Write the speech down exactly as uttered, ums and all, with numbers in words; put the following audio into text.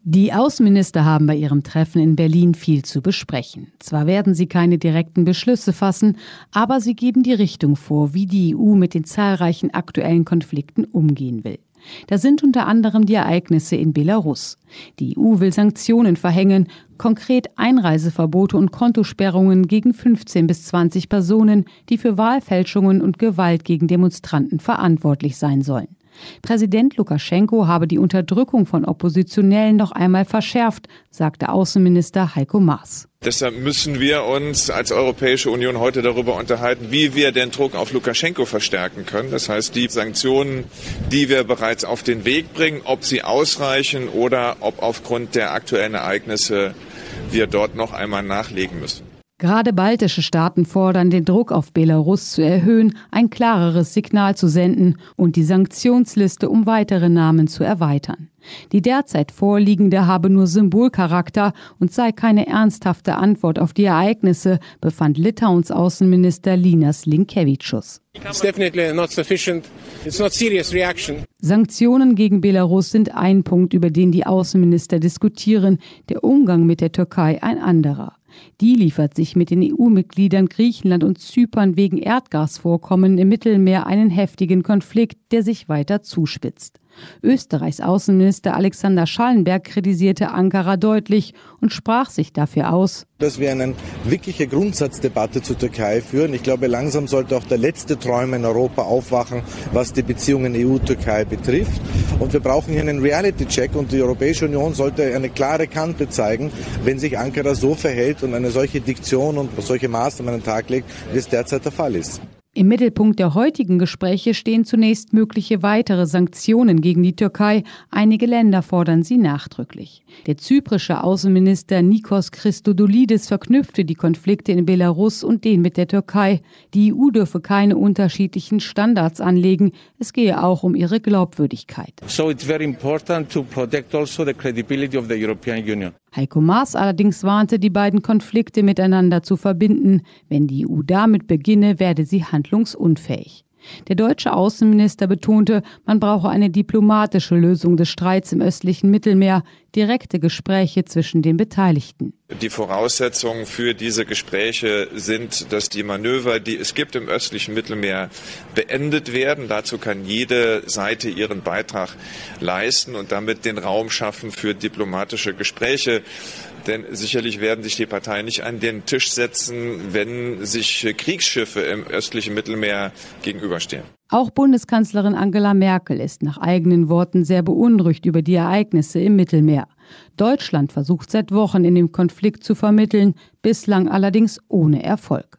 Die Außenminister haben bei ihrem Treffen in Berlin viel zu besprechen. Zwar werden sie keine direkten Beschlüsse fassen, aber sie geben die Richtung vor, wie die E U mit den zahlreichen aktuellen Konflikten umgehen will. Da sind unter anderem die Ereignisse in Belarus. Die E U will Sanktionen verhängen, konkret Einreiseverbote und Kontosperrungen gegen fünfzehn bis zwanzig Personen, die für Wahlfälschungen und Gewalt gegen Demonstranten verantwortlich sein sollen. Präsident Lukaschenko habe die Unterdrückung von Oppositionellen noch einmal verschärft, sagte Außenminister Heiko Maas. Deshalb müssen wir uns als Europäische Union heute darüber unterhalten, wie wir den Druck auf Lukaschenko verstärken können. Das heißt, die Sanktionen, die wir bereits auf den Weg bringen, ob sie ausreichen oder ob aufgrund der aktuellen Ereignisse wir dort noch einmal nachlegen müssen. Gerade baltische Staaten fordern, den Druck auf Belarus zu erhöhen, ein klareres Signal zu senden und die Sanktionsliste um weitere Namen zu erweitern. Die derzeit vorliegende habe nur Symbolcharakter und sei keine ernsthafte Antwort auf die Ereignisse, befand Litauens Außenminister Linas Linkevičius. It's definitely not sufficient. It's not serious reaction. Sanktionen gegen Belarus sind ein Punkt, über den die Außenminister diskutieren, der Umgang mit der Türkei ein anderer. Die liefert sich mit den E U-Mitgliedern Griechenland und Zypern wegen Erdgasvorkommen im Mittelmeer einen heftigen Konflikt, der sich weiter zuspitzt. Österreichs Außenminister Alexander Schallenberg kritisierte Ankara deutlich und sprach sich dafür aus, dass wir eine wirkliche Grundsatzdebatte zur Türkei führen. Ich glaube, langsam sollte auch der letzte Träumer in Europa aufwachen, was die Beziehungen E U-Türkei betrifft. Und wir brauchen hier einen Reality-Check und die Europäische Union sollte eine klare Kante zeigen, wenn sich Ankara so verhält und eine solche Diktion und solche Maßnahmen an den Tag legt, wie es derzeit der Fall ist. Im Mittelpunkt der heutigen Gespräche stehen zunächst mögliche weitere Sanktionen gegen die Türkei. Einige Länder fordern sie nachdrücklich. Der zyprische Außenminister Nikos Christodoulidis verknüpfte die Konflikte in Belarus und den mit der Türkei. Die E U dürfe keine unterschiedlichen Standards anlegen. Es gehe auch um ihre Glaubwürdigkeit. So it's very important to protect also the credibility of the European Union. Heiko Maas allerdings warnte, die beiden Konflikte miteinander zu verbinden. Wenn die E U damit beginne, werde sie handlungsunfähig. Der deutsche Außenminister betonte, man brauche eine diplomatische Lösung des Streits im östlichen Mittelmeer, direkte Gespräche zwischen den Beteiligten. Die Voraussetzungen für diese Gespräche sind, dass die Manöver, die es gibt im östlichen Mittelmeer, beendet werden. Dazu kann jede Seite ihren Beitrag leisten und damit den Raum schaffen für diplomatische Gespräche. Denn sicherlich werden sich die Parteien nicht an den Tisch setzen, wenn sich Kriegsschiffe im östlichen Mittelmeer gegenüberstehen. Auch Bundeskanzlerin Angela Merkel ist nach eigenen Worten sehr beunruhigt über die Ereignisse im Mittelmeer. Deutschland versucht seit Wochen in dem Konflikt zu vermitteln, bislang allerdings ohne Erfolg.